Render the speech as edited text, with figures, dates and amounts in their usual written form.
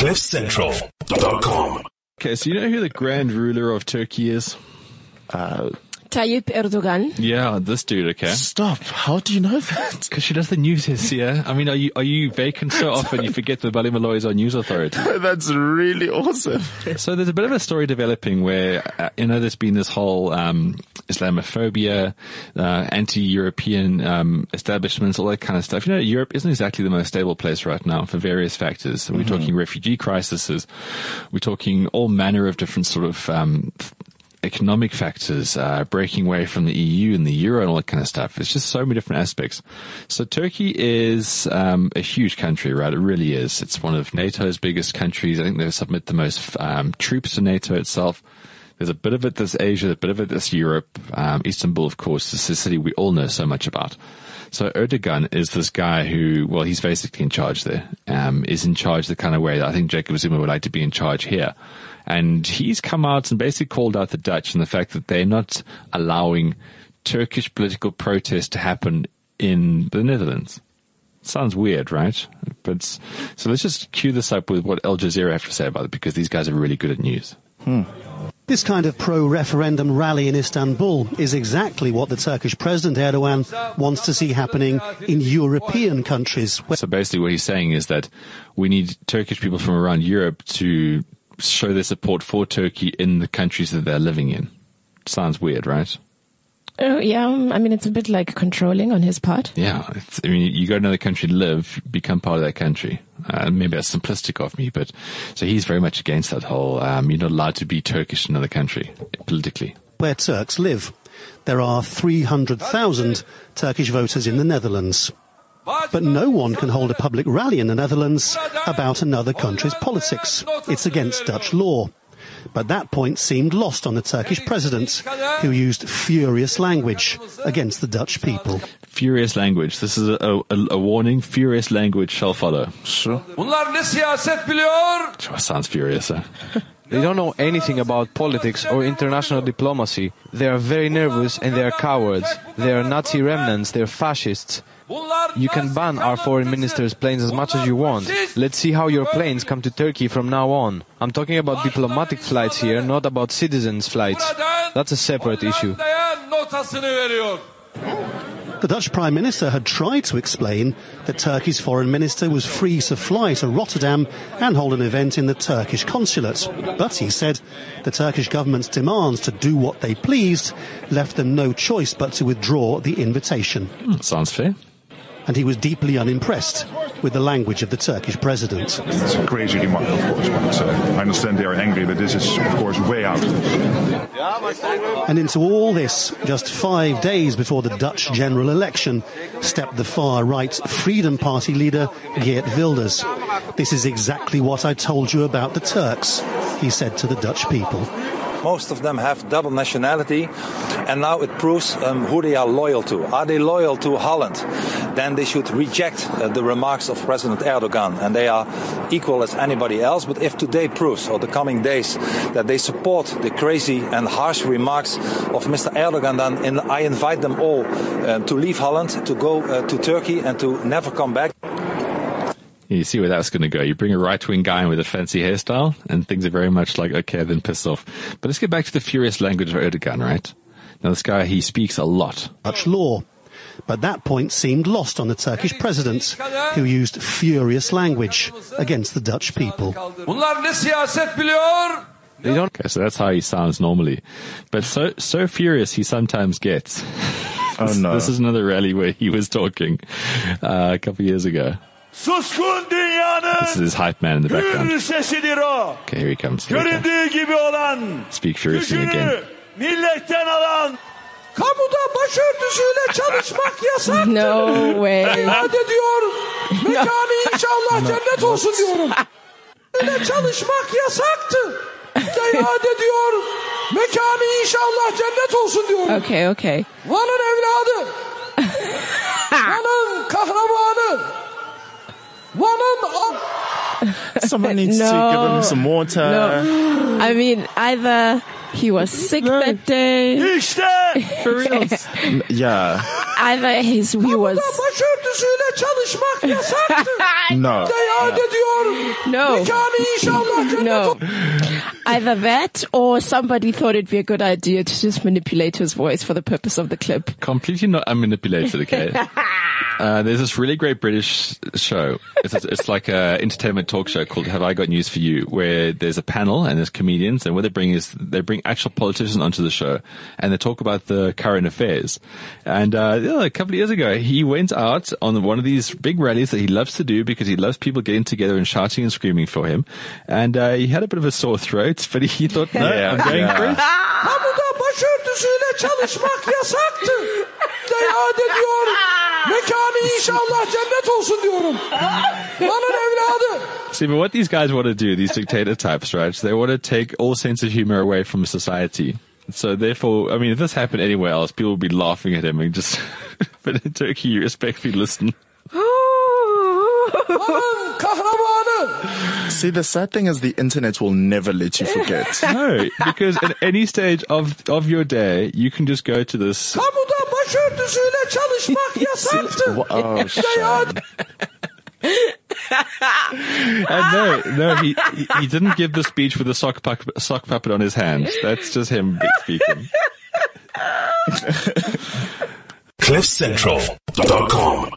CliffCentral.com. Okay, so you know who the grand ruler of Turkey is? Tayyip Erdogan. Yeah, this dude, okay? Stop. How do you know that? Because she does the news here. I mean, are you vacant so often you forget that Balimaloy is our news authority? That's really awesome. So there's a bit of a story developing where, there's been this whole Islamophobia, anti-European establishments, all that kind of stuff. Europe isn't exactly the most stable place right now for various factors. We're talking refugee crises. We're talking all manner of different sort of economic factors, breaking away from the EU and the euro and all that kind of stuff. It's just so many different aspects. So Turkey is a huge country, right? It really is. It's one of NATO's biggest countries. I think they submit the most troops to NATO itself. There's a bit of it that's Asia, a bit of it that's Europe. Istanbul, of course, is the city we all know so much about. So Erdogan is this guy who, well, he's basically in charge there, is in charge the kind of way that I think Jacob Zuma would like to be in charge here. And he's come out and basically called out the Dutch and the fact that they're not allowing Turkish political protest to happen in the Netherlands. Sounds weird, right? But so let's just cue this up with what Al Jazeera have to say about it, because these guys are really good at news. This kind of pro-referendum rally in Istanbul is exactly what the Turkish President Erdogan wants to see happening in European countries. So basically what he's saying is that we need Turkish people from around Europe to show their support for Turkey in the countries that they're living in. Sounds weird, right? Oh, yeah. I mean, it's a bit like controlling on his part. Yeah. You go to another country to live, become part of that country. Maybe that's simplistic of me, but so he's very much against that whole, you're not allowed to be Turkish in another country, politically. Where Turks live. There are 300,000 Turkish voters in the Netherlands. But no one can hold a public rally in the Netherlands about another country's politics. It's against Dutch law. But that point seemed lost on the Turkish president, who used furious language against the Dutch people. Furious language. This is a warning. Furious language shall follow. Sure. Sounds furious, huh? They don't know anything about politics or international diplomacy. They are very nervous and they are cowards. They are Nazi remnants, they are fascists. You can ban our foreign minister's planes as much as you want. Let's see how your planes come to Turkey from now on. I'm talking about diplomatic flights here, not about citizens' flights. That's a separate issue. The Dutch Prime Minister had tried to explain that Turkey's foreign minister was free to fly to Rotterdam and hold an event in the Turkish consulate. But he said the Turkish government's demands to do what they pleased left them no choice but to withdraw the invitation. Sounds fair. And he was deeply unimpressed with the language of the Turkish president. It's a crazy remark, of course, but I understand they are angry, but this is, of course, way out. And into all this, just 5 days before the Dutch general election, stepped the far-right Freedom Party leader, Geert Wilders. This is exactly what I told you about the Turks, he said to the Dutch people. Most of them have double nationality, and now it proves who they are loyal to. Are they loyal to Holland? Then they should reject the remarks of President Erdogan, and they are equal as anybody else. But if today proves, or the coming days, that they support the crazy and harsh remarks of Mr. Erdogan, then I invite them all to leave Holland, to go to Turkey, and to never come back. You see where that's going to go. You bring a right-wing guy in with a fancy hairstyle, and things are very much like, okay, then piss off. But let's get back to the furious language of Erdogan, right? Now, this guy, he speaks a lot. Dutch law. But that point seemed lost on the Turkish president, who used furious language against the Dutch people. They don't. Okay, so that's how he sounds normally. But so furious he sometimes gets. Oh, no. This is another rally where he was talking a couple of years ago. Suskun dünyanın This is his hype man in the background. gür sesidir o. Okay, here he comes. Here he comes. Göründüğü gibi olan, Speak furiously again. gücünü milletten alan, kamuda başörtüsüyle çalışmak yasaktır. No way. İrade ediyor, mekanı inşallah cennet olsun diyorum. Öyle çalışmak yasaktır. İrade ediyor, mekanı inşallah cennet olsun diyorum. Okay. Van'ın evladı, Van'ın kahramanı, Someone needs to give him some water. No. I mean, either he was sick that day. İşte For real. Yeah. Either he was çalışmak yasaktı. No. Seyahat ediyor. No. Mekanı inşallah cennet No. olsun. Either that or somebody thought it'd be a good idea to just manipulate his voice for the purpose of the clip. Completely not unmanipulated, okay? There's this really great British show. It's like a entertainment talk show called Have I Got News For You, where there's a panel and there's comedians, and what they bring actual politicians onto the show, and they talk about the current affairs. And a couple of years ago, he went out on one of these big rallies that he loves to do because he loves people getting together and shouting and screaming for him. And he had a bit of a sore throat, but he thought, no, I'm going for it. Kamuda başörtüsüyle çalışmak yasaktı. Seyahat ediyor. Mekanı inşallah cennet olsun diyorum. Lanın evladı. See, but what these guys want to do, these dictator types, right? They want to take all sense of humor away from society. So therefore, I mean, if this happened anywhere else, people would be laughing at him and just, but in Turkey, you respectfully listen. Lanın kahramanı. See, the sad thing is the internet will never let you forget. No, because at any stage of your day, you can just go to this. Kamuda başörtüsüyle çalışmak yasaktı. Oh, shame. And no, he didn't give the speech with a sock puppet on his hands. That's just him speaking. CliffCentral.com